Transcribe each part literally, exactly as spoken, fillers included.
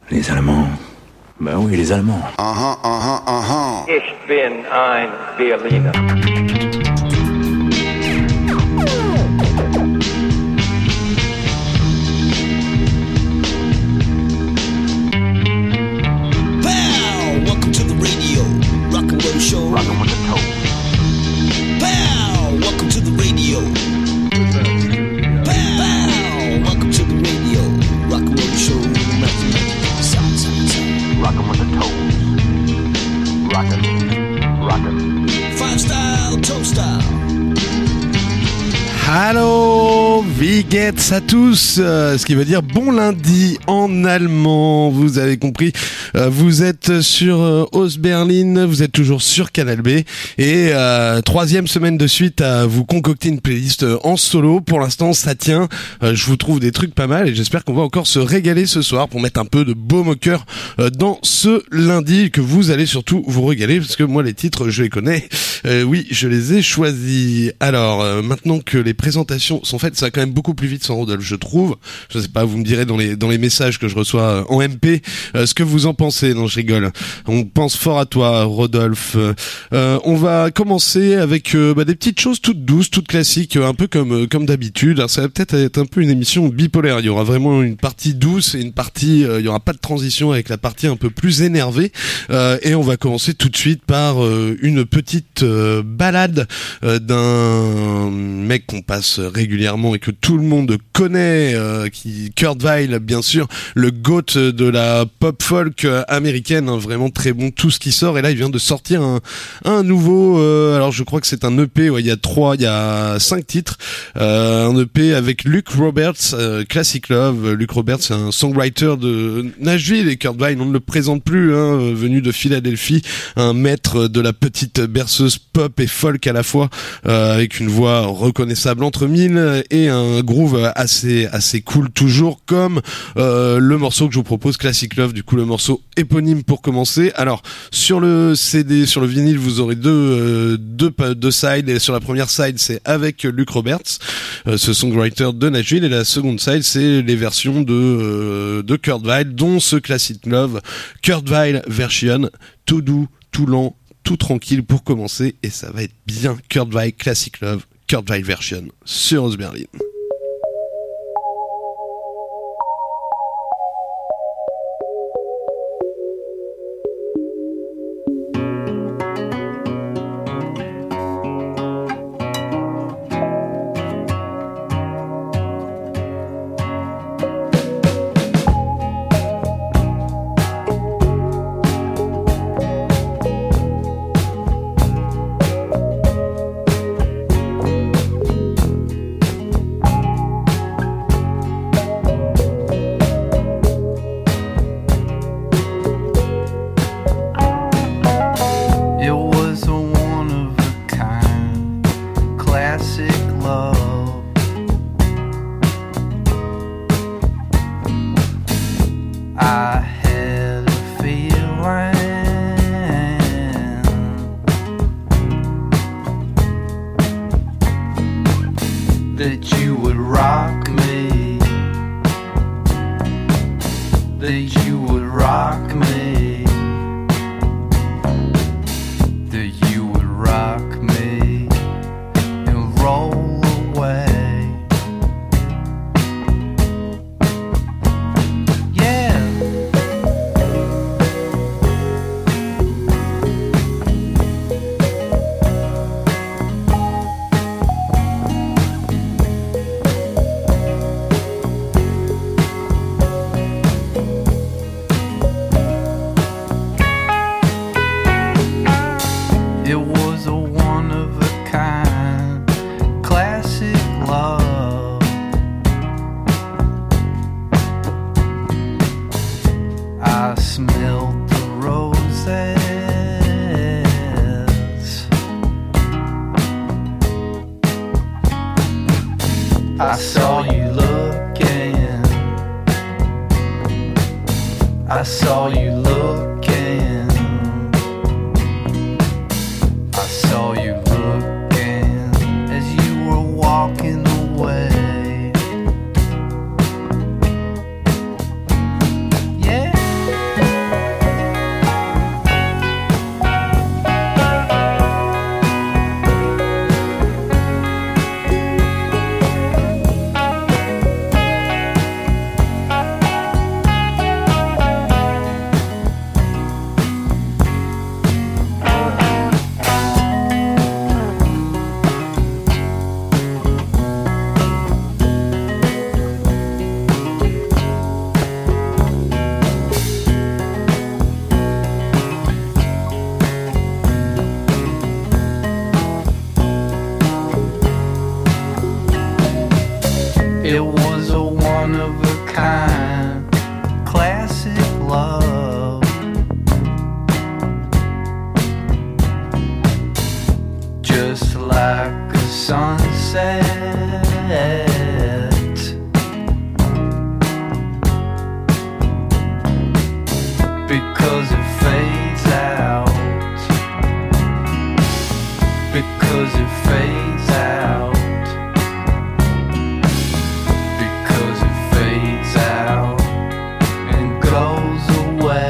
Les Allemands. Ben oui, les Allemands. Aha, aha, aha. Ich bin ein Berliner. Welcome to the radio, rock and roll show. Rockin' with the toe. Pow! Welcome to the radio. Pow! Welcome to the radio, rock and roll show. Sound, sound, sound. Rockin' with the toes. Rockin'. Rockin'. Five style, toe style. Hallo, wie geht's à tous, euh, ce qui veut dire bon lundi en allemand, vous avez compris, euh, vous êtes sur euh, Ostberlin, vous êtes toujours sur Canal B, et euh, troisième semaine de suite à vous concocter une playlist euh, en solo. Pour l'instant ça tient, euh, je vous trouve des trucs pas mal et j'espère qu'on va encore se régaler ce soir pour mettre un peu de baume au cœur euh, dans ce lundi, que vous allez surtout vous régaler parce que moi les titres je les connais, euh, oui je les ai choisis. Alors euh, maintenant que les présentations sont faites, ça va quand même beaucoup plus vite sans Rodolphe, je trouve. Je sais pas, vous me direz dans les dans les messages que je reçois en M P euh, ce que vous en pensez. Non, je rigole. On pense fort à toi, Rodolphe. Euh, on va commencer avec euh, bah, des petites choses toutes douces, toutes classiques, un peu comme euh, comme d'habitude. Alors, ça va peut-être être un peu une émission bipolaire. Il y aura vraiment une partie douce et une partie. Euh, il y aura pas de transition avec la partie un peu plus énervée. Euh, et on va commencer tout de suite par euh, une petite euh, balade euh, d'un mec qu'on passe régulièrement et que tout le monde connaît, euh, qui Kurt Weill, bien sûr, le GOAT de la pop folk américaine, hein, vraiment très bon tout ce qui sort. Et là il vient de sortir un, un nouveau euh, alors je crois que c'est un E P, ouais, il y a trois il y a cinq titres, euh, un E P avec Luke Roberts, euh, Classic Love. Luke Roberts c'est un songwriter de Nashville et Kurt Weill on ne le présente plus, hein, venu de Philadelphie, un maître de la petite berceuse pop et folk à la fois, euh, avec une voix reconnaissable entre mille et un groove assez assez cool toujours, comme euh, le morceau que je vous propose, Classic Love, du coup le morceau éponyme pour commencer. Alors sur le C D, sur le vinyle, vous aurez deux euh, deux deux sides, et sur la première side c'est avec Luke Roberts, euh, ce songwriter de Nashville, et la seconde side c'est les versions de euh, de Kurt Weill, dont ce Classic Love, Kurt Weill version, tout doux, tout lent, tout tranquille pour commencer, et ça va être bien. Kurt Weill Classic Love, Kurt Weill version sur Ostberlin. I saw you looking. I saw you looking. I saw you looking as you were walking away. Yeah. because it fades out, because it fades out, because it fades out and goes away.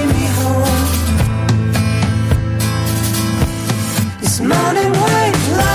Morning white light.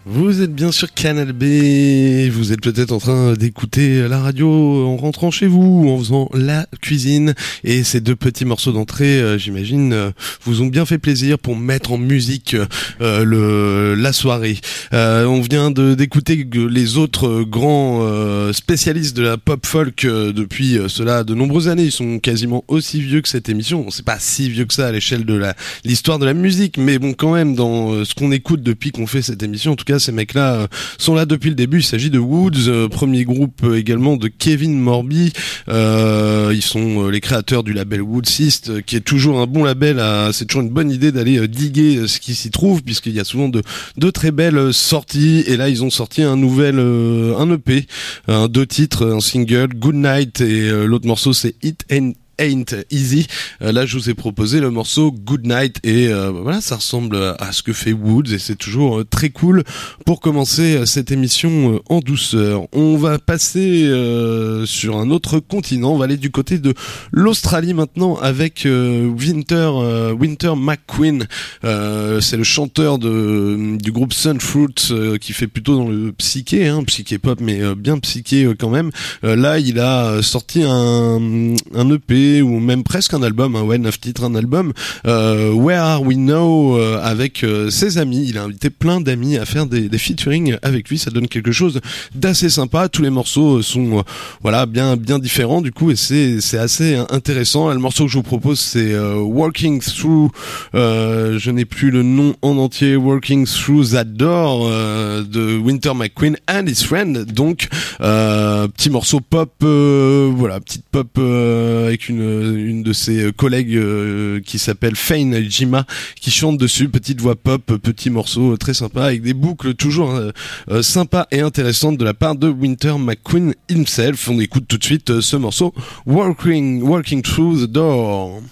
Vous êtes bien sur Canal B, vous êtes peut-être en train d'écouter la radio en rentrant chez vous, en faisant la cuisine, et ces deux petits morceaux d'entrée, euh, j'imagine, euh, vous ont bien fait plaisir pour mettre en musique euh, le la soirée. Euh, on vient de d'écouter les autres grands euh, spécialistes de la pop folk euh, depuis euh, cela de nombreuses années. Ils sont quasiment aussi vieux que cette émission. Bon, c'est pas si vieux que ça à l'échelle de la l'histoire de la musique, mais bon, quand même, dans euh, ce qu'on écoute depuis qu'on fait cette émission, en tout cas, ces mecs-là euh, sont là depuis le début. Il s'agit de Woods, euh, premier groupe euh, également de Kevin Morby. Euh, ils sont euh, les créateurs du label Woodsist, euh, qui est toujours un bon label. À, c'est toujours une bonne idée d'aller euh, diguer euh, ce qui s'y trouve, puisqu'il y a souvent de, de très belles euh, sorties. Et là, ils ont sorti un nouvel, euh, un E P, un deux titres, un single, Good Night, et euh, l'autre morceau c'est It and Ain't Easy. Euh, là, je vous ai proposé le morceau Good Night, et euh, voilà, ça ressemble à ce que fait Woods, et c'est toujours euh, très cool pour commencer euh, cette émission euh, en douceur. On va passer euh, sur un autre continent. On va aller du côté de l'Australie maintenant avec euh, Winter euh, Winter McQueen. Euh, c'est le chanteur de du groupe Sunfruit, euh, qui fait plutôt dans le psyché, hein, psyché pop, mais euh, bien psyché euh, quand même. Euh, là, il a sorti un un E P, ou même presque un album, hein, ouais, neuf titres, un album, euh, Where Are We Now, euh, avec euh, ses amis. Il a invité plein d'amis à faire des, des featuring avec lui. Ça donne quelque chose d'assez sympa. Tous les morceaux sont, euh, voilà, bien, bien différents du coup, et c'est, c'est assez intéressant. Là, le morceau que je vous propose, c'est euh, Walking Through. Euh, je n'ai plus le nom en entier. Walking Through That Door euh, de Winter McQueen and His Friend. Donc, euh, petit morceau pop, euh, voilà, petite pop euh, avec une une de ses collègues euh, qui s'appelle Fain Jima, qui chante dessus, petite voix pop, petit morceau très sympa avec des boucles toujours euh, euh, sympas et intéressantes de la part de Winter McQueen himself. On écoute tout de suite euh, ce morceau Walking, Walking Through the Door.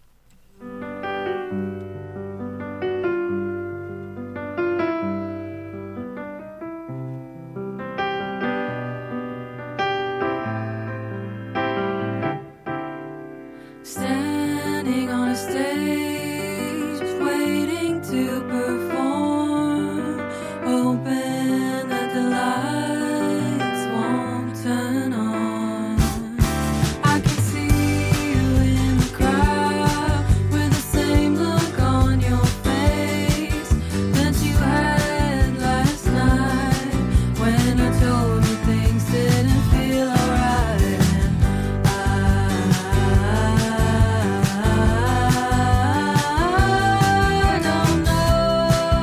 Standing on a stage, waiting to perform, hoping that the lights won't turn on. I can see you in the crowd with the same look on your face that you had last night when I told you things didn't feel alright. I don't know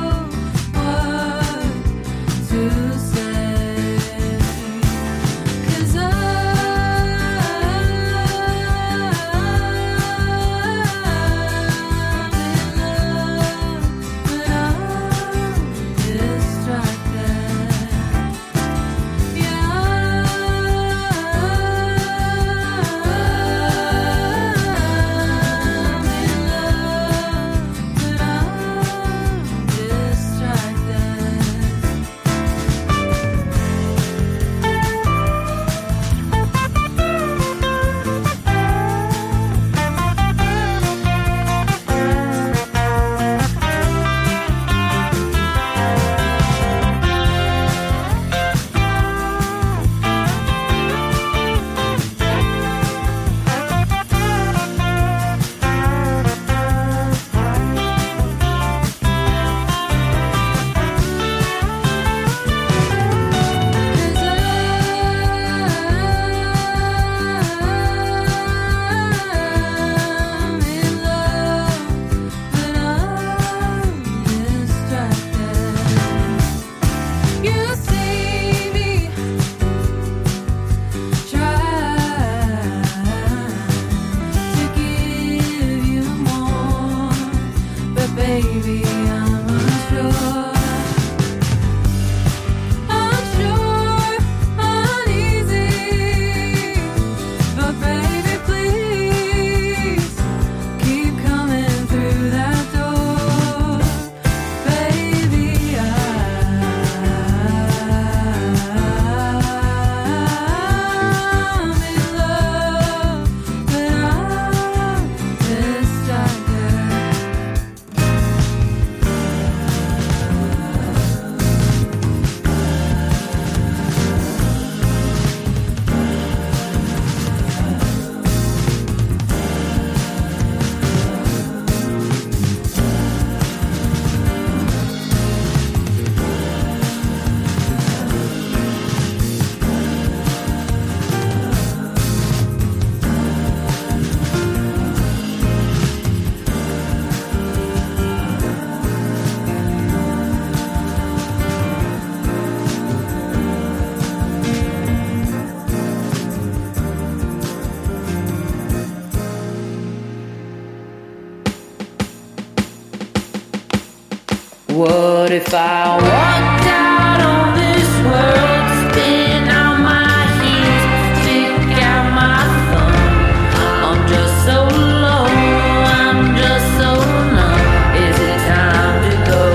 What if I walked out on this world, spin out my heels, stick out my thumb? I'm just so low, I'm just so numb. Is it time to go?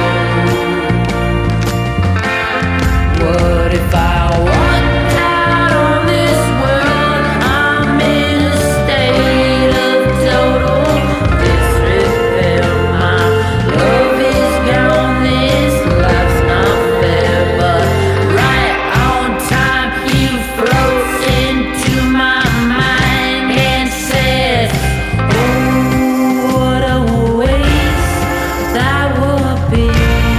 What if I walked out on this world? I'm in a state of total disrepair. My love is gone, this life's not fair. But right on time, he floats into my mind and says, oh, what a waste that would be.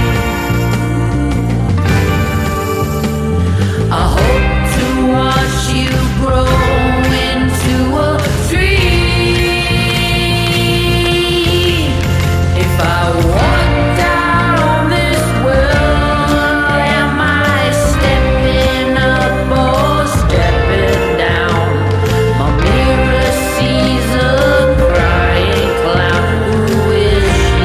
I hope to watch you grow into a tree. If I walked out on this world, am I stepping up or stepping down? My mirror sees a crying clown. Who is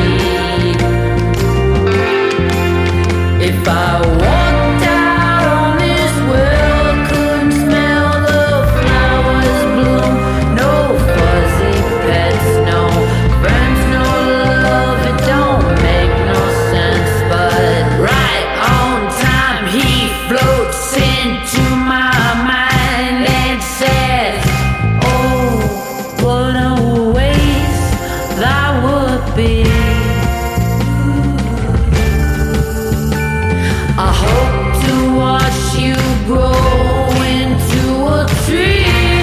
she? If I walked out on this world, couldn't smell the flowers bloom. No fuzzy pets, no friends, no love. It don't make no sense. But right on time, he floats into my mind and says, oh, what a waste that would be. I hope to watch you grow into a tree.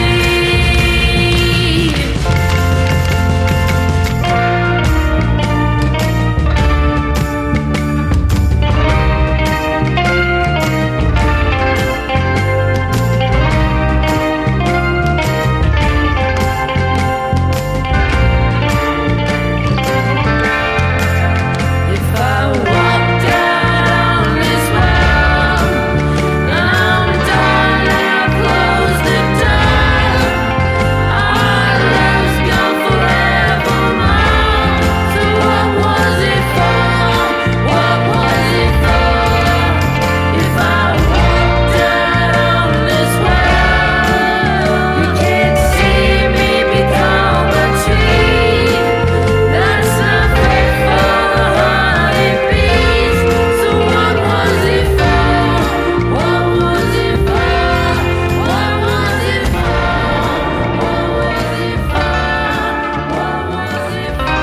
If I walked out on this world, I'm done, I've closed the door. Our love's gone forevermore. So what was it for? What was it for? If I walked out on this world, you can't see me become a tree. That's not fair for the honeybees. So what was it for? What was it for? What was it for? What was it for? What was it for?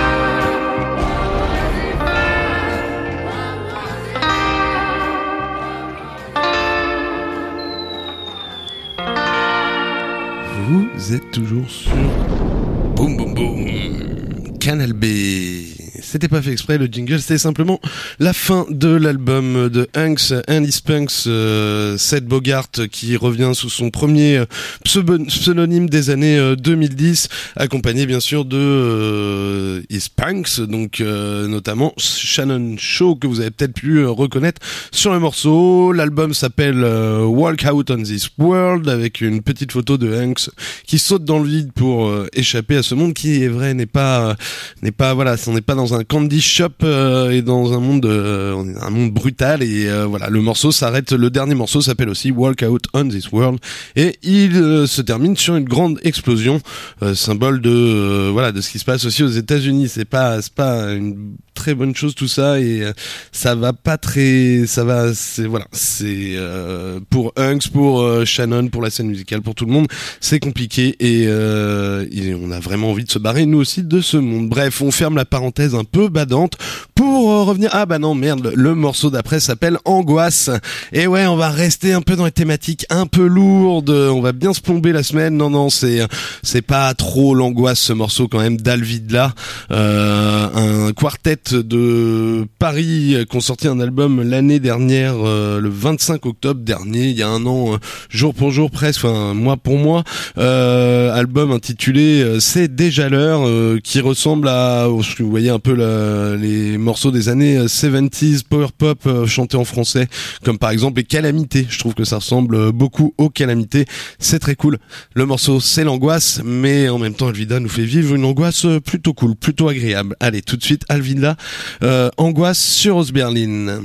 Vous êtes toujours sur Boum Boum Boum Canal B. C'était pas fait exprès, le jingle, c'était simplement la fin de l'album de Hanks and His Punks, euh, Seth Bogart, qui revient sous son premier pseudo- pseudonyme des années euh, deux mille dix, accompagné bien sûr de euh, His Punks, donc euh, notamment Shannon Shaw, que vous avez peut-être pu euh, reconnaître sur le morceau. L'album s'appelle euh, Walk Out on This World, avec une petite photo de Hanks qui saute dans le vide pour euh, échapper à ce monde qui, est vrai, n'est pas, euh, n'est pas, voilà, on n'est pas dans un candy shop euh, et dans un monde, euh, on est un monde brutal, et euh, voilà, le morceau s'arrête. Le dernier morceau s'appelle aussi Walk Out on This World, et il euh, se termine sur une grande explosion, euh, symbole de euh, voilà de ce qui se passe aussi aux États-Unis. C'est pas c'est pas une très bonne chose tout ça, et euh, ça va pas très, ça va, c'est voilà, c'est euh, pour Hanks, pour euh, Shannon, pour la scène musicale, pour tout le monde, c'est compliqué, et, euh, et on a vraiment envie de se barrer nous aussi de ce monde. Bref, on ferme la parenthèse un peu badante pour euh, revenir. Ah bah non, merde, le morceau d'après s'appelle Angoisse. Et ouais, on va rester un peu dans les thématiques un peu lourdes, on va bien se plomber la semaine. Non non, c'est c'est pas trop l'angoisse, ce morceau quand même d'Alvidla, euh, un quartet de Paris qui ont sorti un album l'année dernière, euh, le vingt-cinq octobre dernier, il y a un an, euh, jour pour jour presque, enfin mois pour mois, euh, album intitulé euh, C'est déjà l'heure, euh, qui ressemble à, vous voyez un peu la, les morceaux des années soixante-dix power pop euh, chantés en français, comme par exemple les Calamités. Je trouve que ça ressemble beaucoup aux Calamités, c'est très cool. Le morceau c'est l'angoisse, mais en même temps Alvida nous fait vivre une angoisse plutôt cool, plutôt agréable. Allez, tout de suite Alvida euh, Angoisse sur Os Berlin.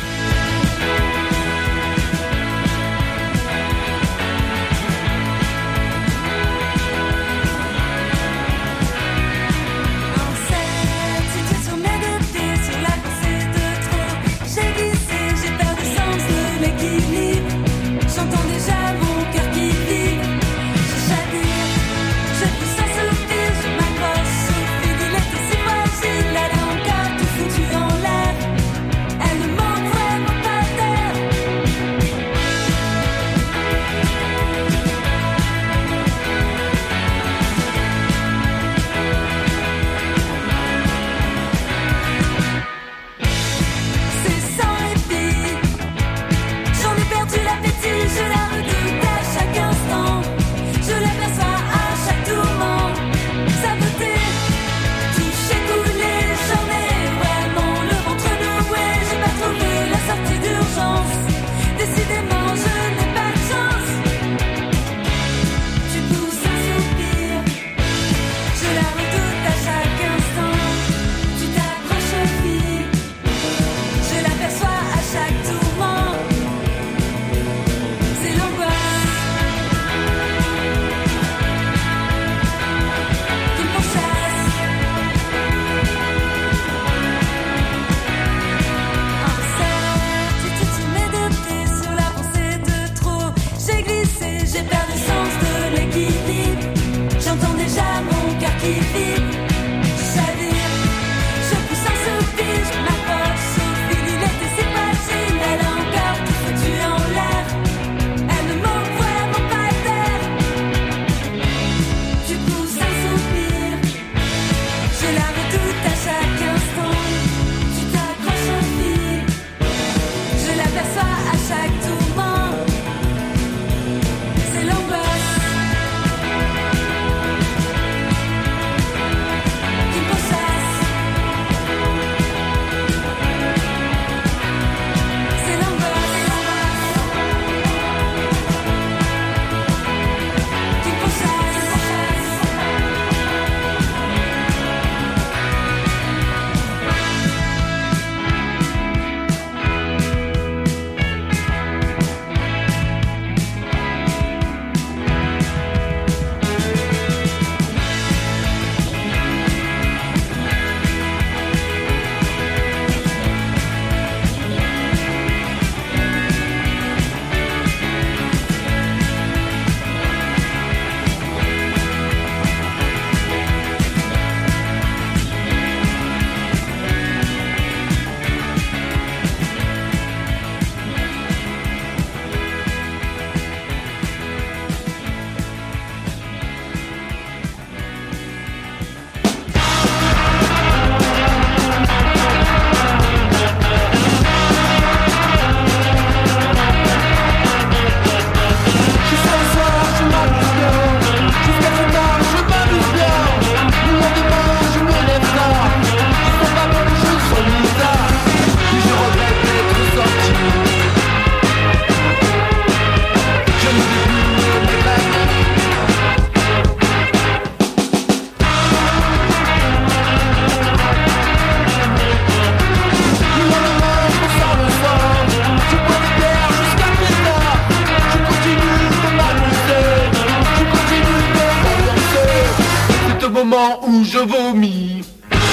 moment où je vomis,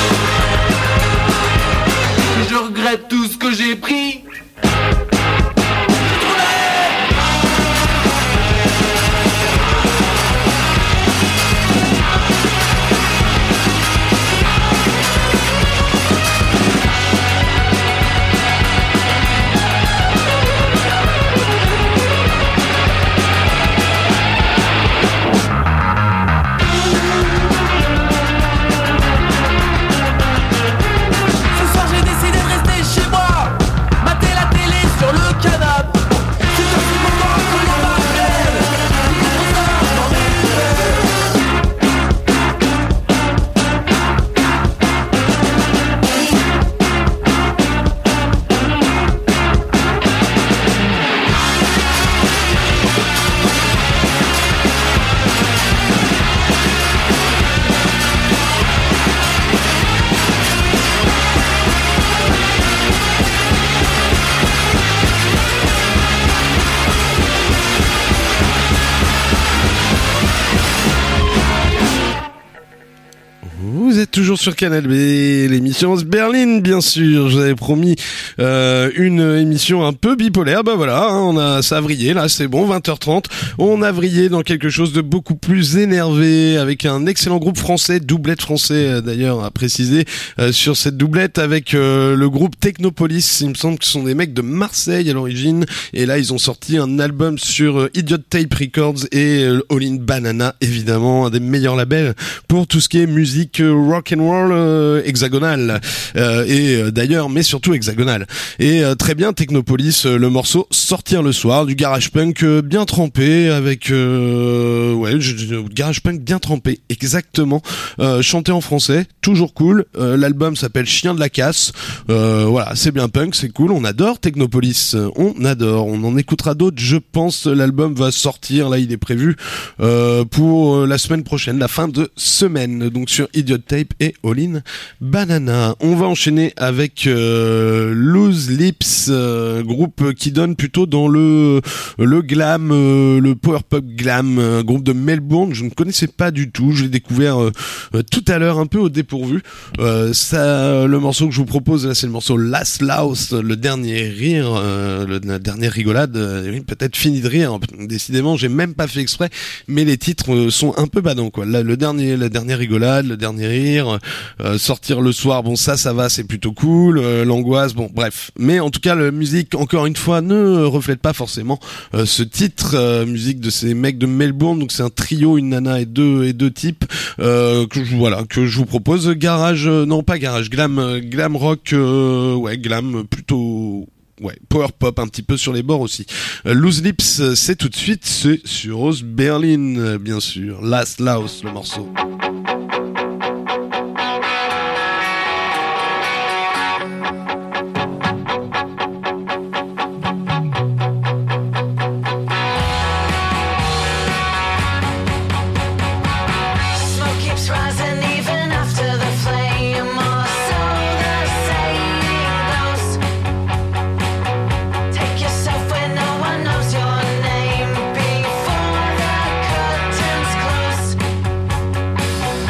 je regrette tout ce que j'ai pris. Ce soir j'ai décidé de rester chez moi, mater Vous êtes toujours sur Canal B, l'émission Berlin, bien sûr. Je vous avais promis euh, une émission un peu bipolaire. Bah voilà, hein, on a ça a vrillé, là, c'est bon, vingt heures trente. On a vrillé dans quelque chose de beaucoup plus énervé, avec un excellent groupe français, doublette français euh, d'ailleurs, à préciser, euh, sur cette doublette avec euh, le groupe Technopolis. Il me semble que ce sont des mecs de Marseille à l'origine, et là ils ont sorti un album sur euh, Idiot Tape Records et euh, All in Banana, évidemment, un des meilleurs labels pour tout ce qui est musique euh, rock and roll euh, hexagonale, euh, et euh, d'ailleurs, mais surtout hexagonale. Et euh, très bien, Technopolis, euh, le morceau Sortir le soir, du garage punk euh, bien trempé, avec euh, ouais, je, je, garage punk bien trempé, exactement, euh, chanté en français, toujours cool. Euh, l'album s'appelle Chien de la casse. Euh, voilà, c'est bien punk, c'est cool, on adore Technopolis, on adore. On en écoutera d'autres, je pense. L'album va sortir, là il est prévu euh, pour la semaine prochaine, la fin de semaine, donc sur Idiot Tape et All in Banana. On va enchaîner avec euh, Loose Lips, euh, groupe qui donne plutôt dans le le glam, euh, le power pop glam, un groupe de Melbourne. Je ne connaissais pas du tout, je l'ai découvert euh, euh, tout à l'heure un peu au dépourvu. Euh, ça, le morceau que je vous propose là, c'est le morceau Last Louse, le dernier rire, euh, le, la dernière rigolade, euh, oui, peut-être fini de rire. Décidément, j'ai même pas fait exprès, mais les titres euh, sont un peu badants, quoi. Là, le dernier, la dernière rigolade, le dernier rire, euh, sortir le soir, bon ça, ça va, c'est plutôt cool. Euh, l'angoisse, bon, bref. Mais en tout cas, la musique, encore une fois, ne reflète pas forcément euh, ce titre, euh, musique de ces mecs de Melbourne. Donc c'est un trio, une nana et deux et deux types euh, que je voilà que je vous propose. Garage, euh, non pas garage, glam, euh, glam rock, euh, ouais, glam plutôt. Ouais, power pop un petit peu sur les bords aussi. Euh, Loose Lips, c'est tout de suite, c'est sur Ose Berlin, euh, bien sûr. Last Louse, le morceau. Before the curtains close,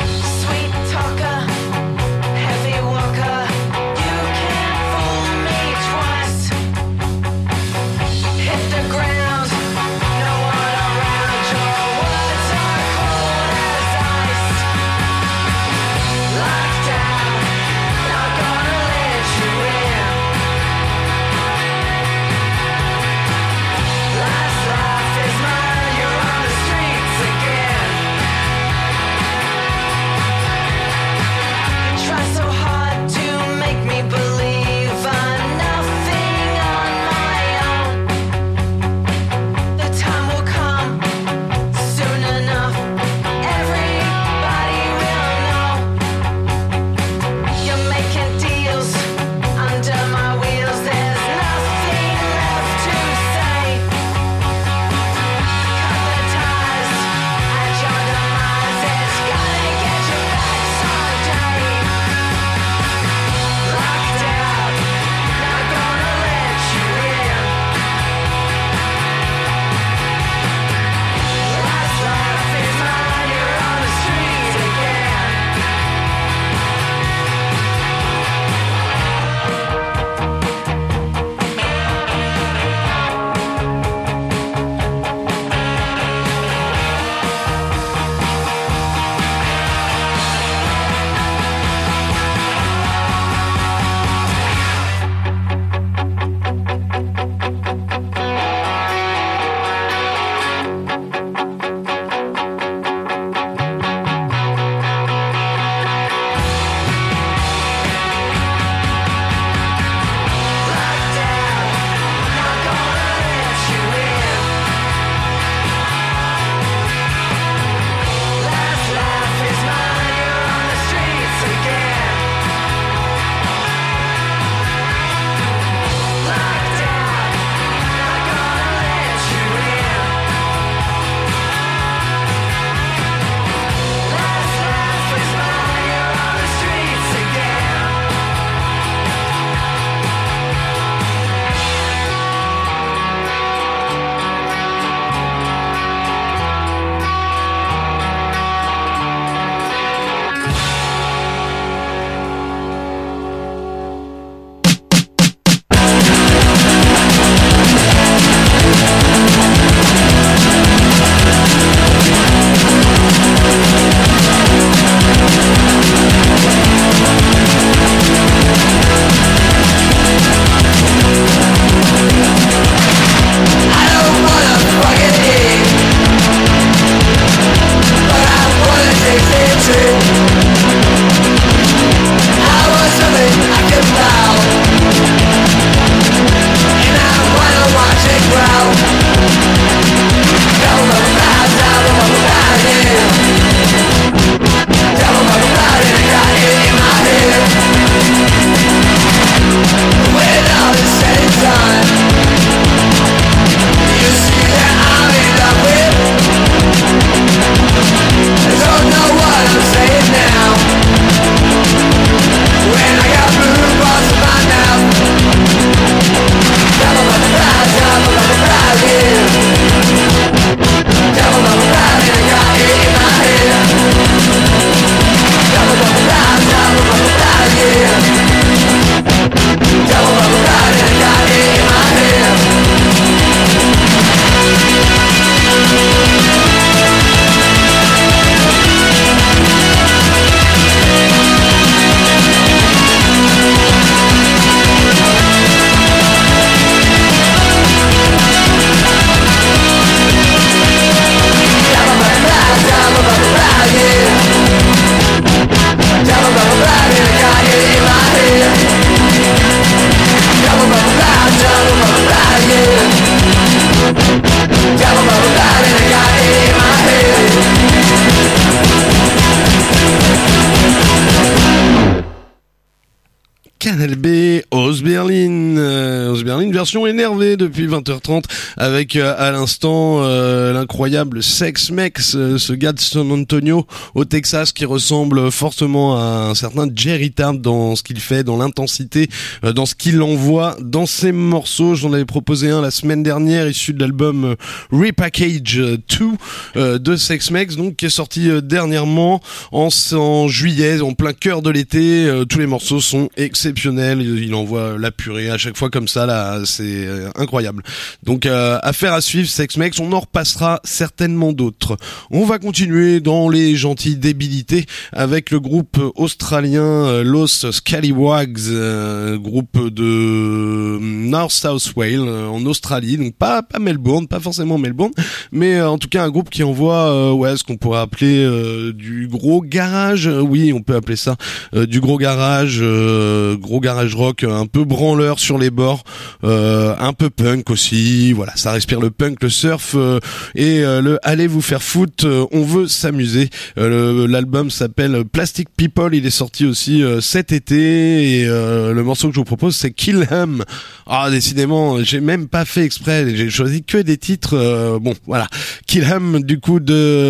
Canal B, Oz Berlin, euh, Oz Berlin version énervée depuis vingt heures trente avec euh, à l'instant euh, l'incroyable Sex Mex, euh, ce gars de San Antonio au Texas qui ressemble fortement à un certain Jerry Tart dans ce qu'il fait, dans l'intensité, euh, dans ce qu'il envoie dans ses morceaux. J'en avais proposé un la semaine dernière issu de l'album euh, Repackage deux euh, de Sex Mex, donc qui est sorti euh, dernièrement en, en juillet, en plein cœur de l'été. Euh, tous les morceaux sont exceptionnels. Il envoie la purée à chaque fois comme ça, là, c'est incroyable. Donc euh, affaire à suivre, Sex Mex, on en repassera certainement d'autres. On va continuer dans les gentilles débilités avec le groupe australien euh, Los Scallywags, euh, groupe de North South Wales euh, en Australie, donc pas pas Melbourne, pas forcément Melbourne, mais euh, en tout cas un groupe qui envoie euh, ouais ce qu'on pourrait appeler euh, du gros garage, euh, oui on peut appeler ça euh, du gros garage. Euh, gros garage rock un peu branleur sur les bords, euh, un peu punk aussi, voilà, ça respire le punk, le surf euh, et euh, le allez vous faire foutre, euh, on veut s'amuser. Euh, le, l'album s'appelle Plastic People, il est sorti aussi euh, cet été et euh, le morceau que je vous propose c'est Kill Em. Ah décidément, j'ai même pas fait exprès, j'ai choisi que des titres euh, bon voilà, Kill Em du coup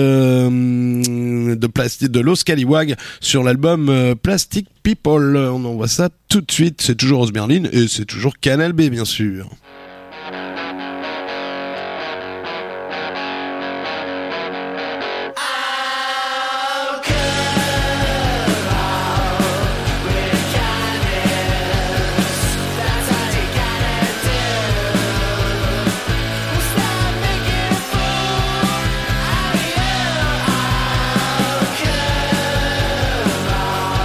de de Plastic de Los Scallywags sur l'album euh, Plastic People. On envoie ça tout de suite, c'est toujours Oz Berlin et c'est toujours Canal B bien sûr.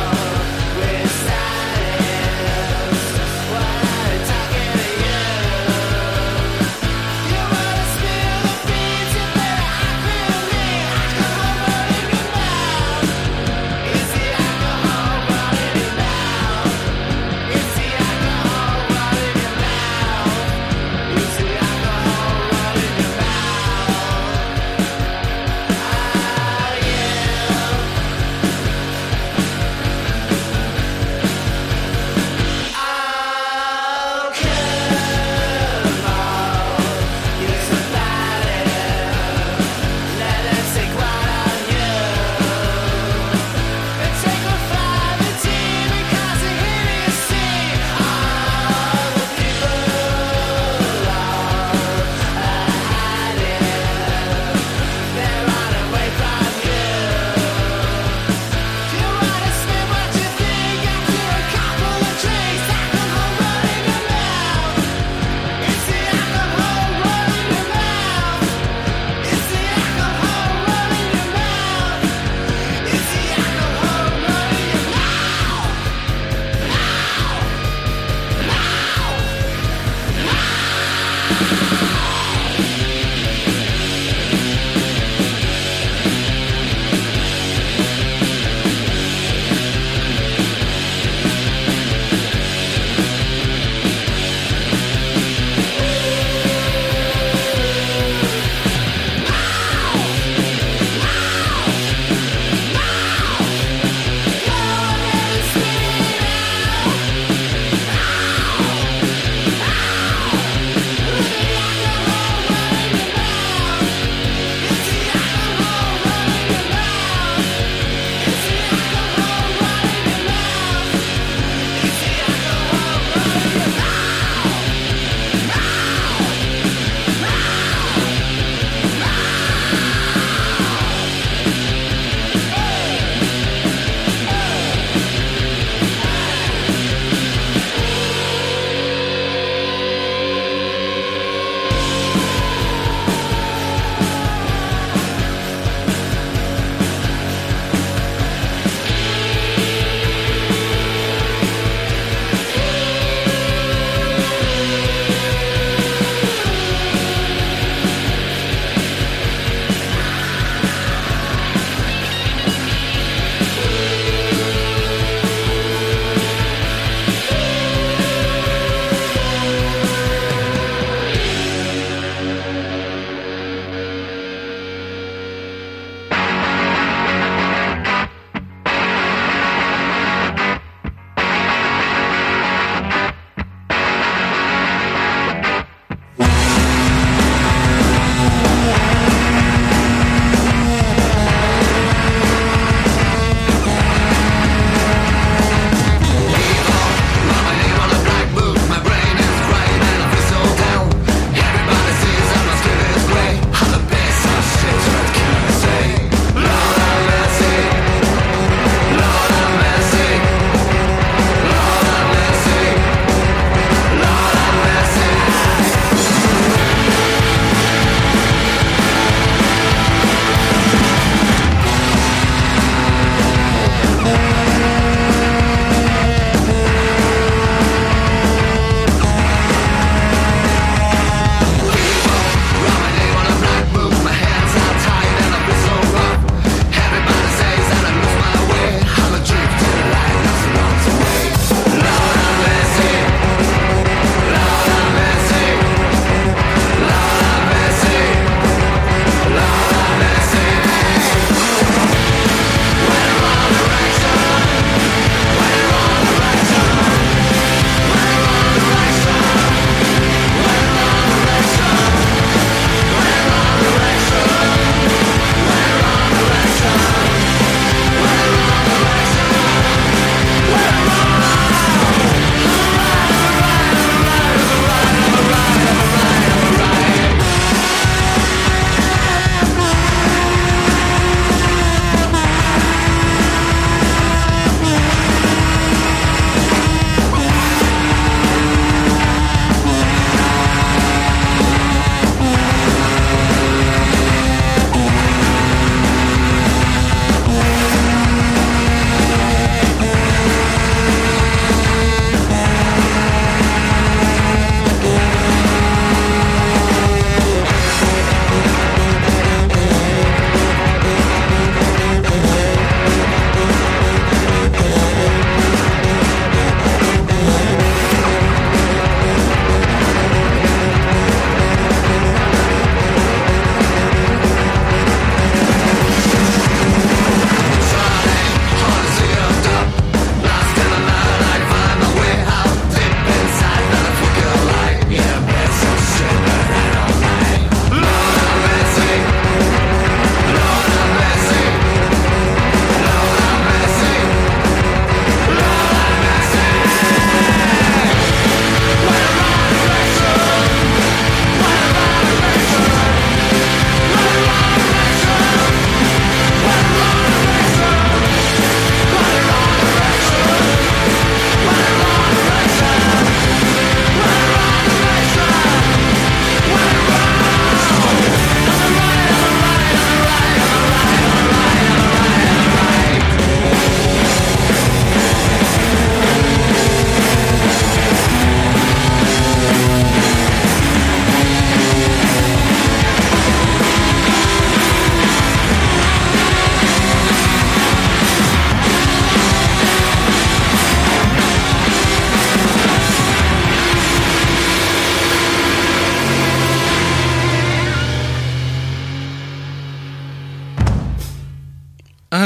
Talking to you.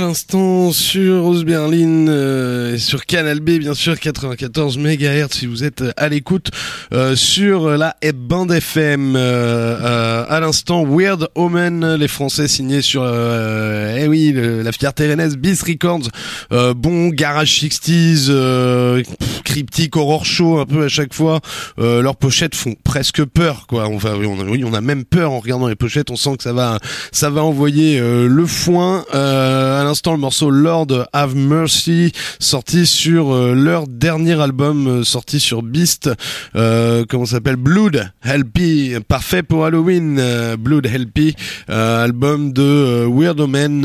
l'instant sur Ose Berlin euh, et sur Canal B, bien sûr, quatre-vingt-quatorze mégahertz si vous êtes à l'écoute euh, sur la bande F M. Euh, euh, à l'instant, Weird Omen, les Français signés sur, euh, eh oui, le, la fierté rennaise Beast Records. Euh, bon garage sixties, euh, cryptique, horror show un peu à chaque fois. Euh, leurs pochettes font presque peur, quoi. Enfin, oui, on a, oui, on a même peur en regardant les pochettes. On sent que ça va, ça va envoyer euh, le foin. Euh, à l'instant, le morceau Lord Have Mercy, sorti sur euh, leur dernier album, euh, sorti sur Beast. Euh, comment ça s'appelle? Blood Helpy, parfait pour Halloween. Euh, Blood Helpy, euh, album de euh, Weird Omen,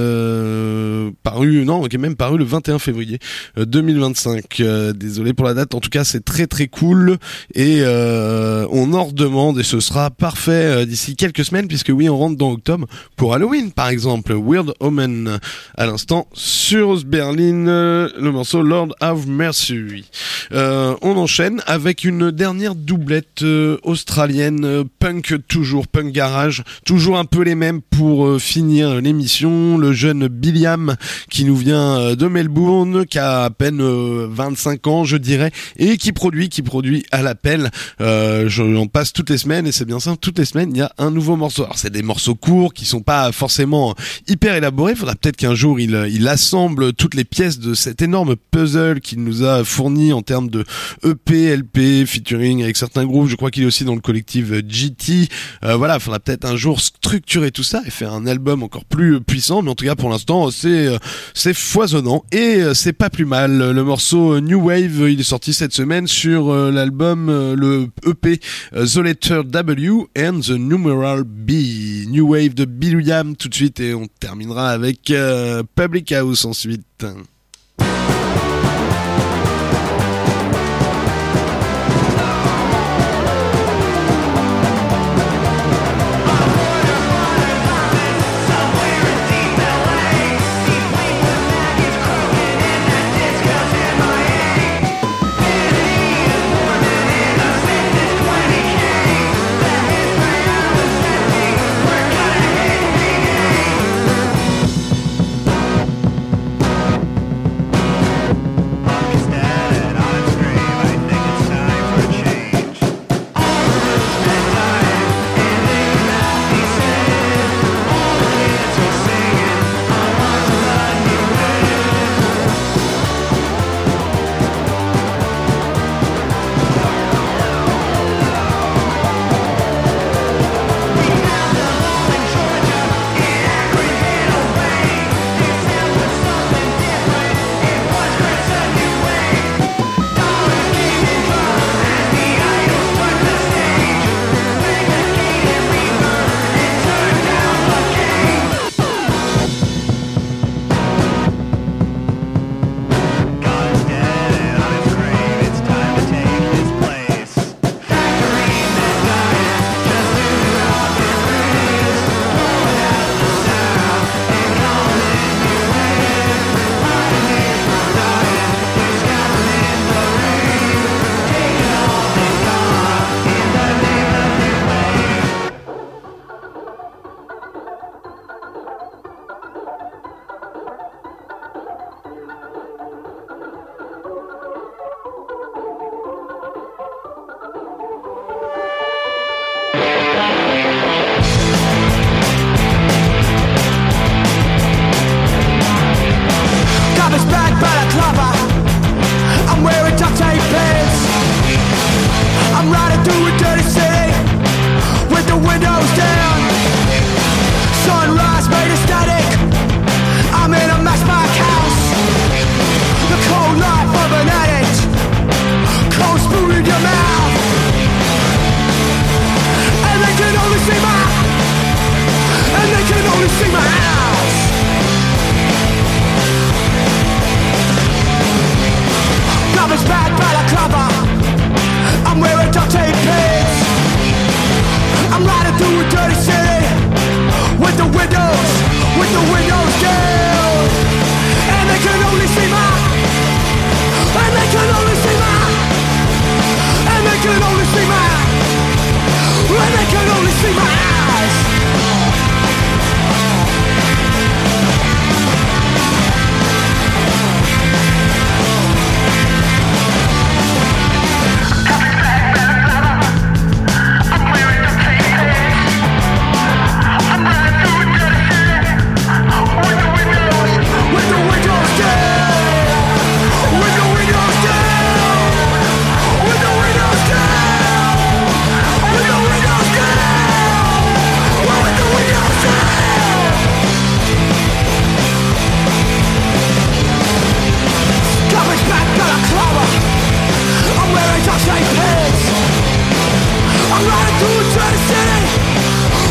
euh, paru, non, qui est même paru le vingt et un février euh, deux mille vingt-cinq. Euh, désolé pour la date. En tout cas, c'est très très cool et euh, on en redemande et ce sera parfait euh, d'ici quelques semaines puisque oui, on rentre dans octobre pour Halloween par exemple. Weird Omen à l'instant sur Berlin, euh, le morceau Lord Have Mercy. Euh, on enchaîne avec une dernière doublette euh, australienne, euh, punk toujours, punk garage, toujours un peu les mêmes pour euh, finir l'émission. Le jeune Billiam qui nous vient euh, de Melbourne, qui a à peine euh, vingt-cinq ans je dirais, et qui produit, qui produit à l'appel. Euh, j'en passe toutes les semaines et c'est bien simple, toutes les semaines il y a un nouveau morceau. Alors c'est des morceaux courts qui sont pas forcément hyper élaborés. Il faudra peut-être qu'un jour il, il assemble toutes les pièces de cet énorme puzzle qu'il nous a fourni en termes de E P, L P, featuring avec certains groupes. Je crois qu'il est aussi dans le collectif G T. Euh, voilà, il faudra peut-être un jour structurer tout ça et faire un album encore plus puissant. Mais en tout cas pour l'instant c'est c'est foisonnant et c'est pas plus mal. Le morceau New Wave, il est sorti cette semaine sur euh, l'album, euh, le E P euh, The Letter W and The Numeral B. New Wave de Bill Williams tout de suite et on terminera avec euh, Public House ensuite.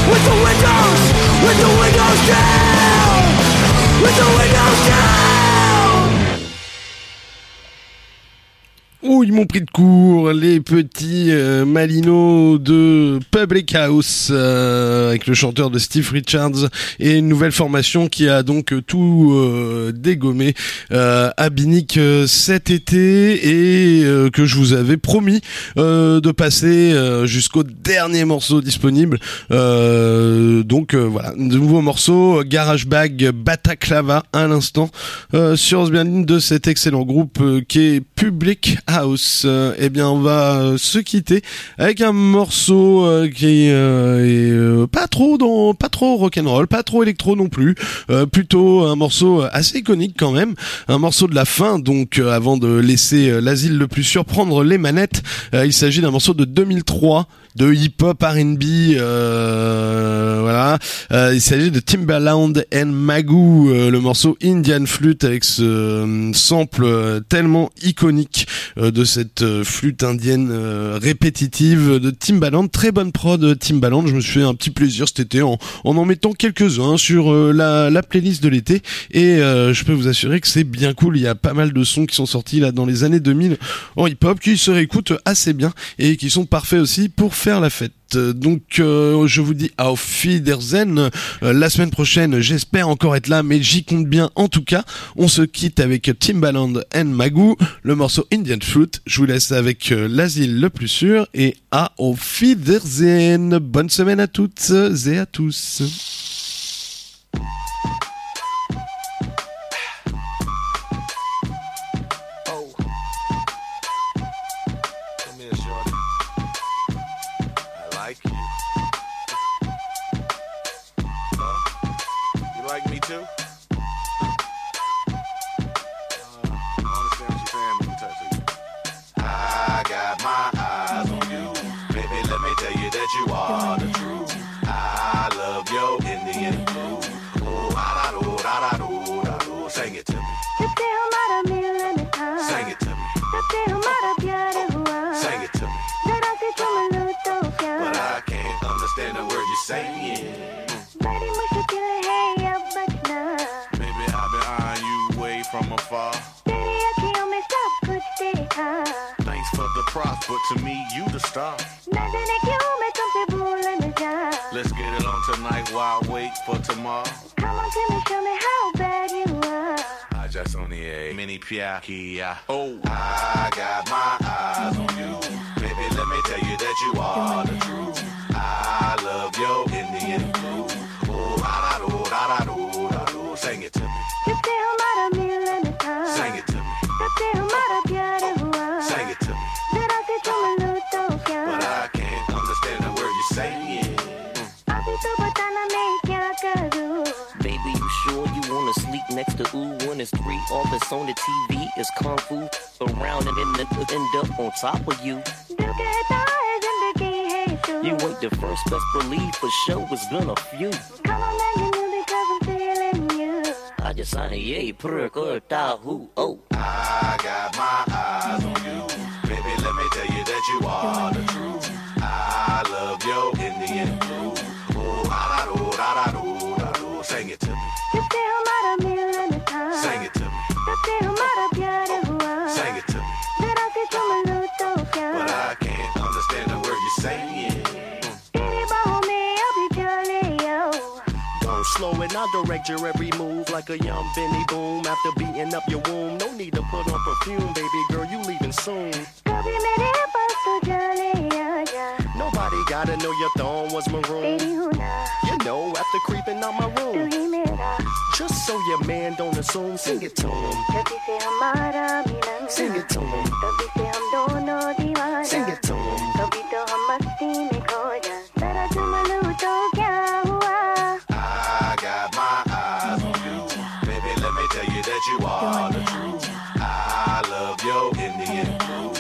With the windows, with the windows down, with the windows down. Oh, ils m'ont pris de court, les petits euh, Malino de Public House, euh, avec le chanteur de Steve Richards, et une nouvelle formation qui a donc tout euh, dégommé euh, à Binic euh, cet été, et euh, que je vous avais promis euh, de passer euh, jusqu'au dernier morceau disponible. Euh, donc euh, voilà, de nouveaux morceaux, Garage Bag, Bataclava à l'instant euh, sur Osberlin de cet excellent groupe euh, qui est Public House. Euh, eh bien, on va euh, se quitter avec un morceau euh, qui euh, est euh, pas trop dans, pas trop rock'n'roll, pas trop électro non plus, euh, plutôt un morceau assez iconique quand même, un morceau de la fin. Donc, euh, avant de laisser euh, l'asile le plus sûr prendre les manettes, euh, il s'agit d'un morceau de deux mille trois. De hip-hop R and B, euh, voilà. Euh, il s'agit de Timbaland and Magoo, euh, le morceau Indian Flute avec ce euh, sample euh, tellement iconique euh, de cette euh, flûte indienne euh, répétitive de Timbaland. Très bonne prod de Timbaland. Je me suis fait un petit plaisir cet été en en, en mettant quelques-uns sur euh, la, la playlist de l'été, et euh, je peux vous assurer que c'est bien cool. Il y a pas mal de sons qui sont sortis là dans les années deux mille en hip-hop qui se réécoutent assez bien et qui sont parfaits aussi pour faire faire la fête. Donc euh, je vous dis auf Wiedersehen euh, la semaine prochaine, j'espère encore être là, mais j'y compte bien. En tout cas, on se quitte avec Timbaland and Magoo, le morceau Indian Flute. Je vous laisse avec euh, l'asile le plus sûr, et à auf Wiedersehen. Bonne semaine à toutes et à tous. You are the truth. I love your Indian food. Oh, da da do, da da do, da do. Sing it to me. Sing it to me. Sing it to me. But I can't understand the word you're saying. Baby, I've been eyeing you way from afar. Thanks for the props, but to me, you the star. Let's get it on tonight while I wait for tomorrow. Come on, Timmy, show me how bad you are. I just on the a mini Pia. Oh, I got my eyes on you. Baby, let me tell you that you are the truth. I love your Indian food. Oh, da da do, da da do, da do. Sing it to me. Sing it to me. Sing it to me. But I can't understand the word you're saying. Baby, you sure you wanna sleep next to ooh when it's three? All that's on the T V is kung fu around and then end up on top of you. You ain't the first, best believe for sure it's been a few. Come on, man, you knew because I'm feeling you. I just signed a yay, perk, ta who, oh. I got my eyes on you. Baby, let me tell you that you are the truth. I love your Indian food. Oh, da da do, da da do, da do. Sing it to me. Sing it to me. Sing it to me. But I can't understand the word you're saying. Don't slow it, I'll direct your every move like a young Benny Boom. After beating up your womb, no need to put on perfume, baby girl, you leaving soon. Nobody gotta know your thorn was maroon. You know, after creeping out my room. Just so your man don't assume, sing it to him. Sing it to him. Sing it to him. I got my eyes on you. Baby, let me tell you that you are the truth. I love your Indian food.